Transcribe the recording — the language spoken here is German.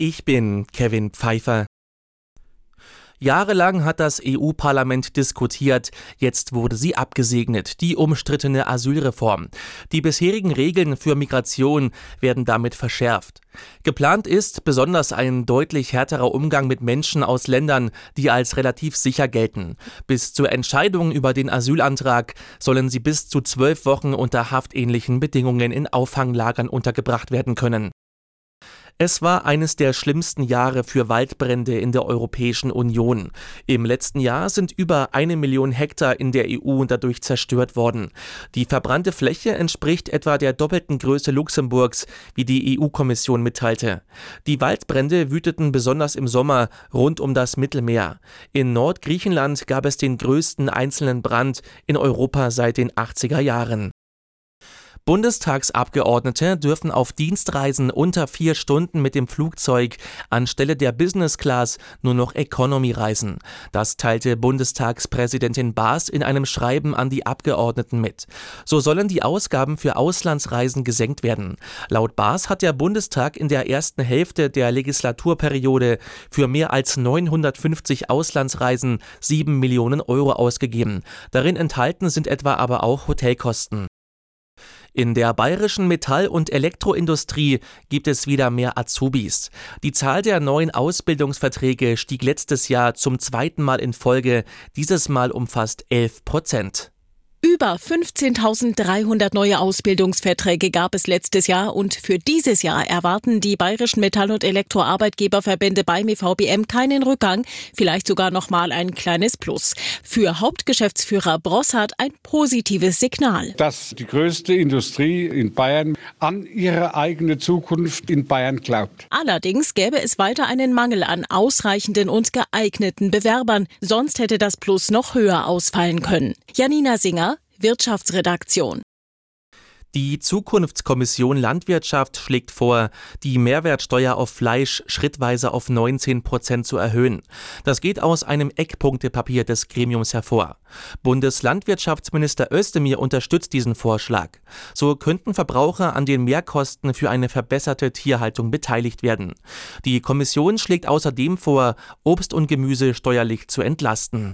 Ich bin Kevin Pfeiffer. Jahrelang hat das EU-Parlament diskutiert, jetzt wurde sie abgesegnet, die umstrittene Asylreform. Die bisherigen Regeln für Migration werden damit verschärft. Geplant ist besonders ein deutlich härterer Umgang mit Menschen aus Ländern, die als relativ sicher gelten. Bis zur Entscheidung über den Asylantrag sollen sie bis zu 12 Wochen unter haftähnlichen Bedingungen in Auffanglagern untergebracht werden können. Es war eines der schlimmsten Jahre für Waldbrände in der Europäischen Union. Im letzten Jahr sind über 1 Million Hektar in der EU dadurch zerstört worden. Die verbrannte Fläche entspricht etwa der doppelten Größe Luxemburgs, wie die EU-Kommission mitteilte. Die Waldbrände wüteten besonders im Sommer rund um das Mittelmeer. In Nordgriechenland gab es den größten einzelnen Brand in Europa seit den 80er Jahren. Bundestagsabgeordnete dürfen auf Dienstreisen unter 4 Stunden mit dem Flugzeug anstelle der Business Class nur noch Economy reisen. Das teilte Bundestagspräsidentin Baas in einem Schreiben an die Abgeordneten mit. So sollen die Ausgaben für Auslandsreisen gesenkt werden. Laut Baas hat der Bundestag in der ersten Hälfte der Legislaturperiode für mehr als 950 Auslandsreisen 7 Millionen Euro ausgegeben. Darin enthalten sind etwa aber auch Hotelkosten. In der bayerischen Metall- und Elektroindustrie gibt es wieder mehr Azubis. Die Zahl der neuen Ausbildungsverträge stieg letztes Jahr zum zweiten Mal in Folge, dieses Mal um fast 11%. Über 15.300 neue Ausbildungsverträge gab es letztes Jahr und für dieses Jahr erwarten die bayerischen Metall- und Elektroarbeitgeberverbände beim EVBM keinen Rückgang, vielleicht sogar nochmal ein kleines Plus. Für Hauptgeschäftsführer Brossart ein positives Signal. Dass die größte Industrie in Bayern an ihre eigene Zukunft in Bayern glaubt. Allerdings gäbe es weiter einen Mangel an ausreichenden und geeigneten Bewerbern, sonst hätte das Plus noch höher ausfallen können. Janina Singer, Wirtschaftsredaktion. Die Zukunftskommission Landwirtschaft schlägt vor, die Mehrwertsteuer auf Fleisch schrittweise auf 19% zu erhöhen. Das geht aus einem Eckpunktepapier des Gremiums hervor. Bundeslandwirtschaftsminister Özdemir unterstützt diesen Vorschlag. So könnten Verbraucher an den Mehrkosten für eine verbesserte Tierhaltung beteiligt werden. Die Kommission schlägt außerdem vor, Obst und Gemüse steuerlich zu entlasten.